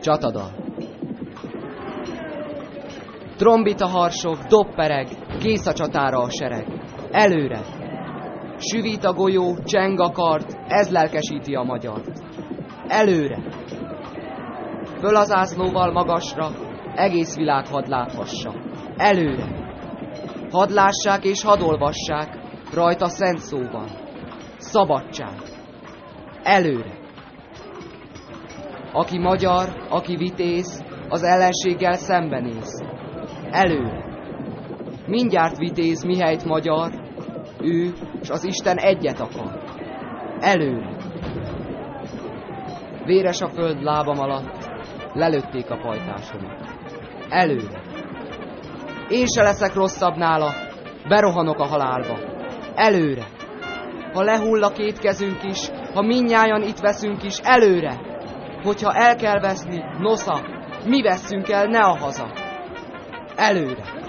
Csatadal. Trombita harsog, dobpereg, kész a csatára a sereg. Előre! Süvít a golyó, cseng a kard, ez lelkesíti a magyart. Előre! Föl az zászlóval magasra, egész világ hadd láthassa. Előre! Hadd lássák és hadd olvassák, rajta szent szó van. Szabadság! Előre! Aki magyar, aki vitéz, az ellenséggel szembenéz. Előre! Mindjárt vitéz, mihelyt magyar, ő s az Isten egyet akar. Előre! Véres a föld lábam alatt, lelőtték a pajtásomat. Előre! Én se leszek rosszabb nála, berohanok a halálba. Előre! Ha lehull a két kezünk is, ha mindnyájan itt veszünk is, előre! Hogyha el kell veszni, nosza, mi vesszünk el, ne a haza. Előre!